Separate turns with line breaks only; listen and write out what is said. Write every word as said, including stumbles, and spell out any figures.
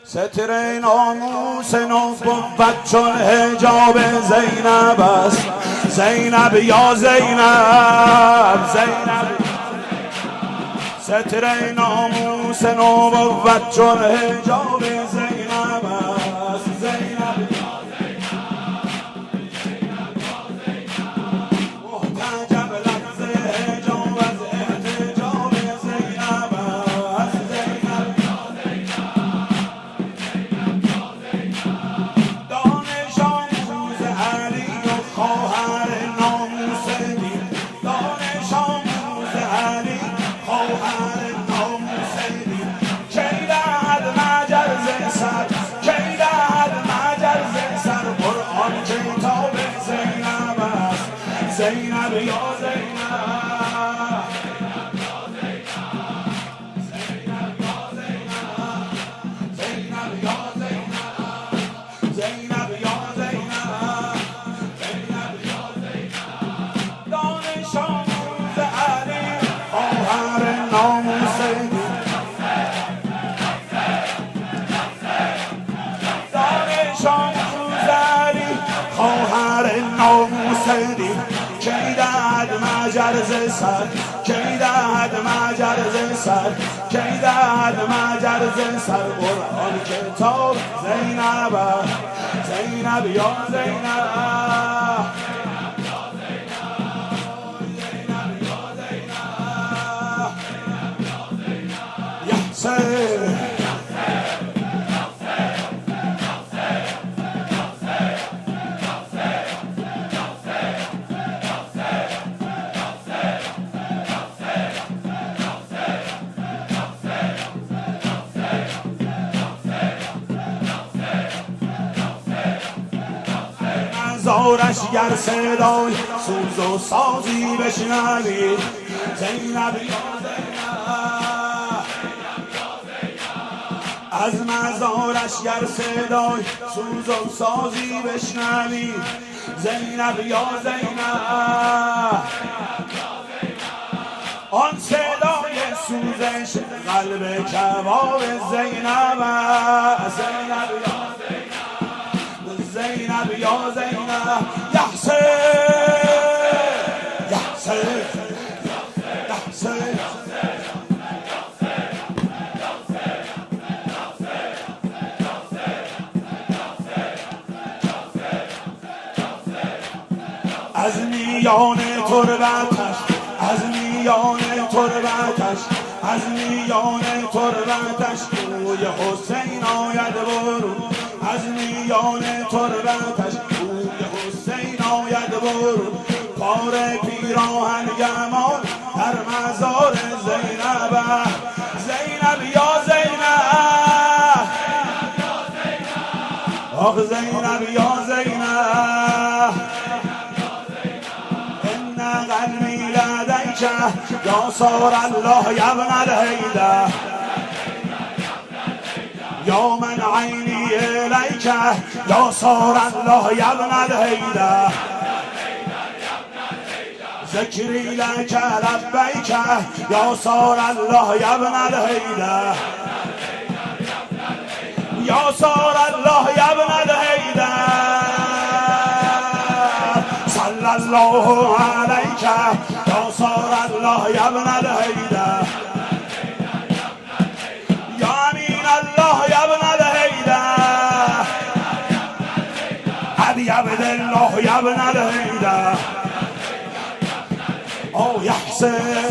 ستر ناموس نو بود چون حجاب زینب است. زینب یا زینب زینب ستر ناموس نو بود چون حجاب زینب است. زینب محتجب لفظ حجاب از احتجاب زینب است. زینب دانش آموز علی و خواهر ناموس دین. دانش آموز علی خواهر ناموس دین. کی دهد مجرز سر کی دهد مجرز سر قرآن کتاب زینب است. زینب یا زینب زینب یا زینب زینب یا زینب زینب یا زینب دانش آموز علی خواهر ناموس دین. دانش آموز علی خواهر ناموس دین. کی دهد مجرز سر کی دهد مجرز سر کی دهد مجرز سر قرآن کتاب زینب زینب یا زینب زینب یا زینب یحسن زارش گر صدای سوز و سازی بشنوی. زینب یا زینب از مزارش گر صدای سوز و سازی بشنوی. زینب یا زینب آن صدای سوزش قلب کباب زینب است. زینب یا زینب یا زینب یحسن یحسن یحسن از میان تربتش از میان تربتش از میان تربتش روی حسین آید برون. از میان تربتش روی حسین آید برون. پاره پیراهن گمان در مزار زینب. زینب یا زینب آخ زینب یا زینب ان قلبی لدیک یا صار الله یا ابن الهیده یا من عینی الیک یا صار الله یا ابن الهیده ذکری لک لبیک یا صار الله یا ابن الهیده یا صار الله یا ابن الهیده صلی الله علیک یا صار الله یا ابن الهیده یا امین الله یا ابن الهیده ابی عبدالله یا ابن الهیده او یحسن